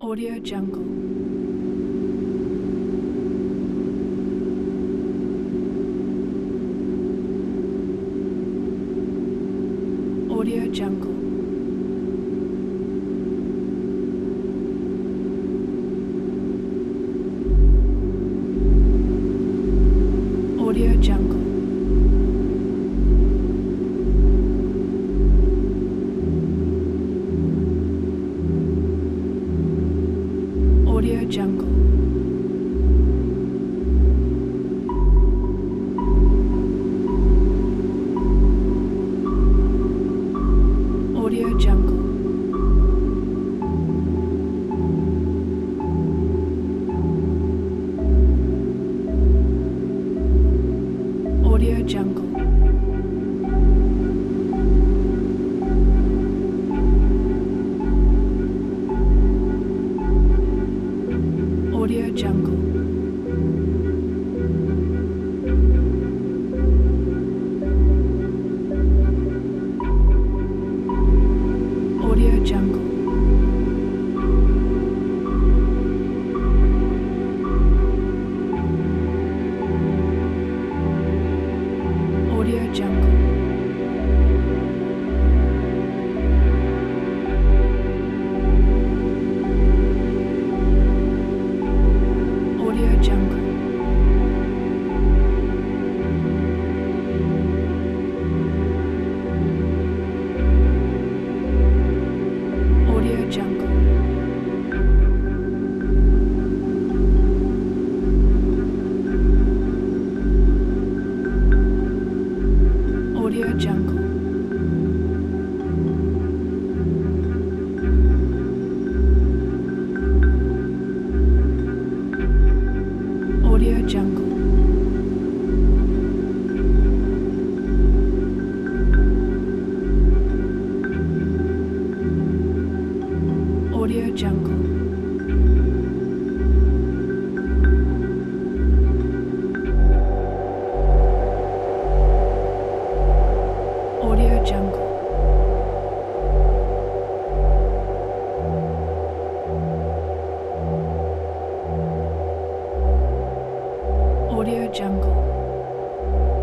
Audio Jungle. Audio Jungle. Audio Jungle. Audio Jungle. Audio Jungle. Audio Jungle. Audio Jungle. Audio Jungle. Audio Jungle. Audio Jungle. Audio Jungle. Audio Jungle. Audio Jungle. Audio Jungle. Audio Jungle. Audio Jungle.